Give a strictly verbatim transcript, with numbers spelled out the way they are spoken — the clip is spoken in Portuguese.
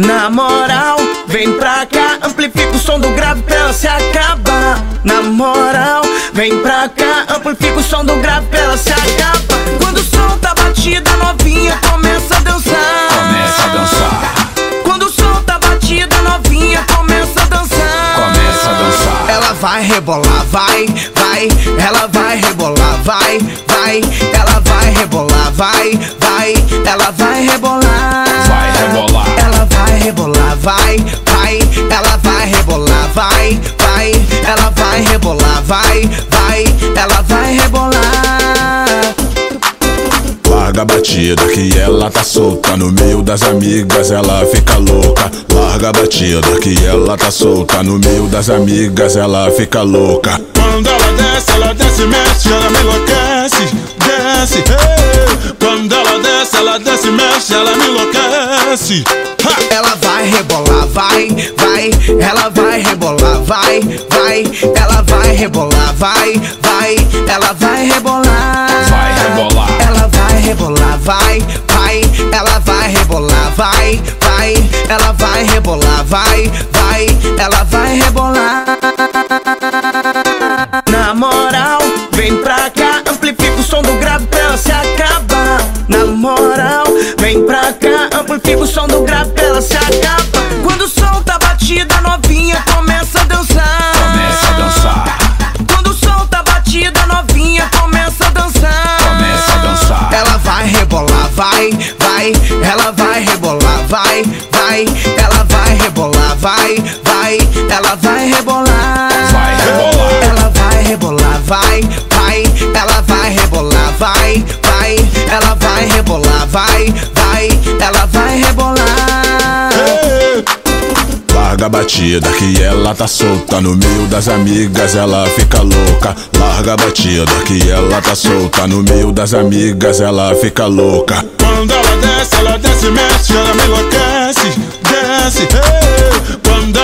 Na moral, vem pra cá, amplifica o som do grave pra ela se acabar. Na moral, vem pra cá, amplifica o som do grave pra ela se acabar. Quando o som tá batido, a novinha começa a dançar. Começa a dançar. Quando o som tá batido, a novinha começa a dançar. Começa a dançar. Ela vai rebolar, vai, vai. Ela vai rebolar, vai, vai. Ela vai rebolar, vai, vai. Ela vai rebolar. Vai rebolar. Ela vai rebolar, vai, vai. Ela vai rebolar, vai, vai. Ela vai rebolar, vai, vai. Ela vai rebolar. Larga a batida que ela tá solta. No meio das amigas ela fica louca. Larga a batida que ela tá solta. No meio das amigas ela fica louca. Quando ela desce, ela desce, mexe, ela me enlouquece. Desce, hey. Quando ela desce, ela desce, mexe, ela me enlouquece. Ha! Ela vai rebolar, vai, vai. Ela vai rebolar, vai, vai. Ela vai rebolar, vai, vai. Ela vai rebolar. Vai rebolar. Ela vai rebolar, vai, vai. Ela vai rebolar, vai, vai. Ela vai rebolar, vai, vai. Ela vai rebolar. Na moral, vem pra cá, amplifica o som do grave pra ela se acabar. Na moral, vem pra cá, amplifica o som do grave pra ela se acabar. Quando o som tá batido, a novinha começa a dançar. Começa a dançar. Quando o som tá batido, a novinha começa a dançar. Começa a dançar. Ela vai rebolar, vai, vai. Ela vai rebolar, vai, vai. Ela vai rebolar, vai, vai. Ela vai rebolar. Vai rebolar. Ela vai rebolar, vai, vai. Ela vai rebolar, vai, vai. Ela vai rebolar, vai, vai. Ela vai rebolar. Hey. Larga a batida que ela tá solta. No meio das amigas ela fica louca. Larga a batida que ela tá solta. No meio das amigas ela fica louca. Quando ela desce, ela desce, mexe, ela me enlouquece. Desce, hey. Quando